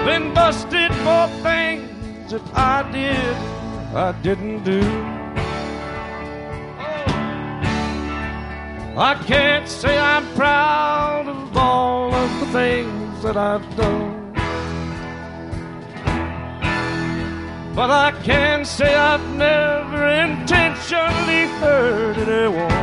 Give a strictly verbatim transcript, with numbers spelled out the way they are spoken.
been busted for things that I did, I didn't do. I can't say I'm proud of all of the things that I've done, but I can say I've never intentionally hurt anyone.